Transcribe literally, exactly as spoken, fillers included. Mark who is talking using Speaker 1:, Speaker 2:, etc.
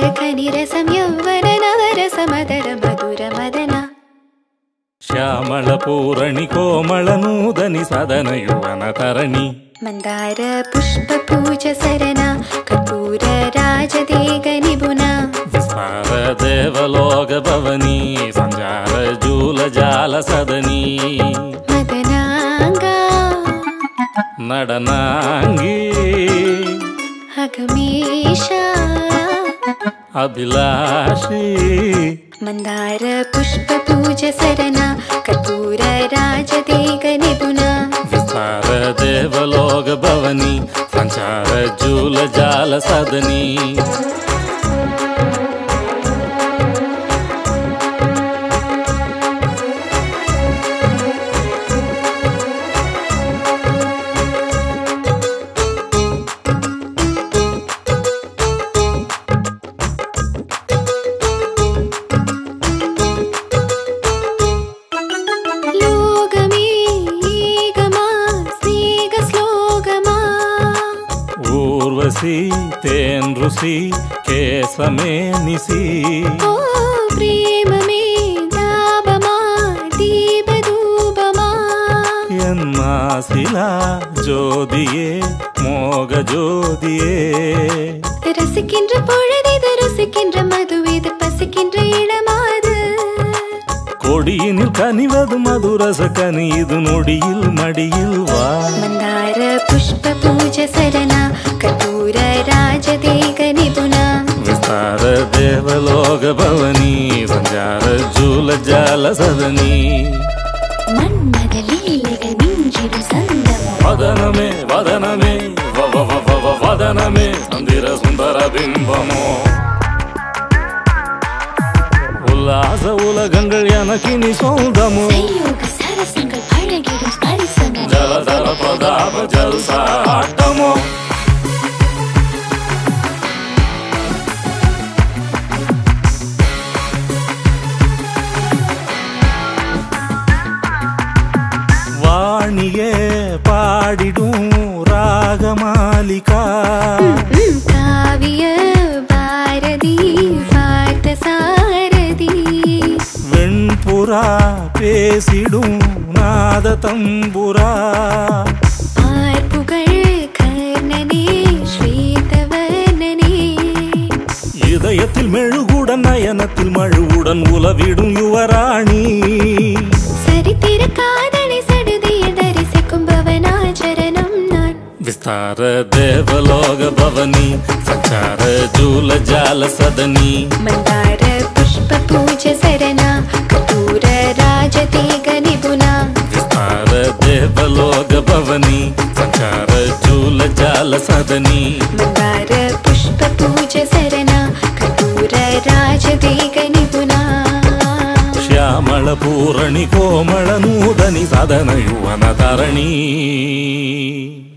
Speaker 1: खनिरसं यौवन नवरसमदर मधुर मदना
Speaker 2: श्यामल पूरणि कोमल नूदनि सदन युवन तरणि
Speaker 1: मंदार पुष्प पूज सरना कर्पूर राजदेग निपुना
Speaker 2: विस्तार देवलोक भवनी संजार जूल जाल सदनी
Speaker 1: मदनांगा
Speaker 2: नडनांगी
Speaker 1: अगमेशा
Speaker 2: अभिलाषी
Speaker 1: मंदार पुष्प पूज सरना कर्पूर राजदेग निपुना
Speaker 2: विस्तार देवलोक भवनी संचार जूल जाल सदनी ऊर्वशी तेन ऋषि केसमे निसी
Speaker 1: ओ प्रेम में दाबमा दीपदूबमा
Speaker 2: यन्मासिला जोदिये मोग जोदिये
Speaker 1: रसिकिன்ற பொழுதிது ரசிக்கின்ற மதுவிது பசிக்கின்ற இளமாது
Speaker 2: கொடியினில் கனிவது மதுரச கனி இது நொடியில் மடியில் வா
Speaker 1: मंदार पुष्प पूज सरना कर्पूर राजदेग निपुना
Speaker 2: विस्तार देवलोक भवनी संचार जूल जाल सदनी
Speaker 1: मन्मद लीलകൾ மிஞ்சிடும் சந்தம்
Speaker 2: वदनमे वदनमे वव वव वदनमे संदिर सुंदर बिंबमो उल्लास उलगंगल எனக்கினி சொந்தமோ
Speaker 1: சயோக சரசங்கள் அழகிடும் ஸ்பரிசங்கள்
Speaker 2: जल जल प्रदाप जलसाटमो வாணியே பாடிடும் ராகமாலிகா
Speaker 1: காவிய பாரதி பார்த்த சாரதி
Speaker 2: வெண்புறா பேசிடும் நாத தம்புரா
Speaker 1: ஆர்ப்புகள் கர்ணனே ஸ்வேதவர்ணனே
Speaker 2: இதயத்தில் மெழுகுடன் நயனத்தில் மழுவுடன் உலவிடும் யுவராணி
Speaker 1: சரித்திர காதலை சடுதிய தரிசிக்கும் பவனாச்சரணம் நான்
Speaker 2: विस्तार देवलोक भवनी संचार जूल जाल सदनी
Speaker 1: मंदार पुष्प पूज सरना कर्पूर राजदेग निपुना
Speaker 2: विस्तार देवलोक भवनी संचार जूल जाल सदनी
Speaker 1: मंदार पुष्प पूज सरना कर्पूर राजदेग निपुना
Speaker 2: श्यामल पूरणि कोमल नूदनि सदन युवन तरणि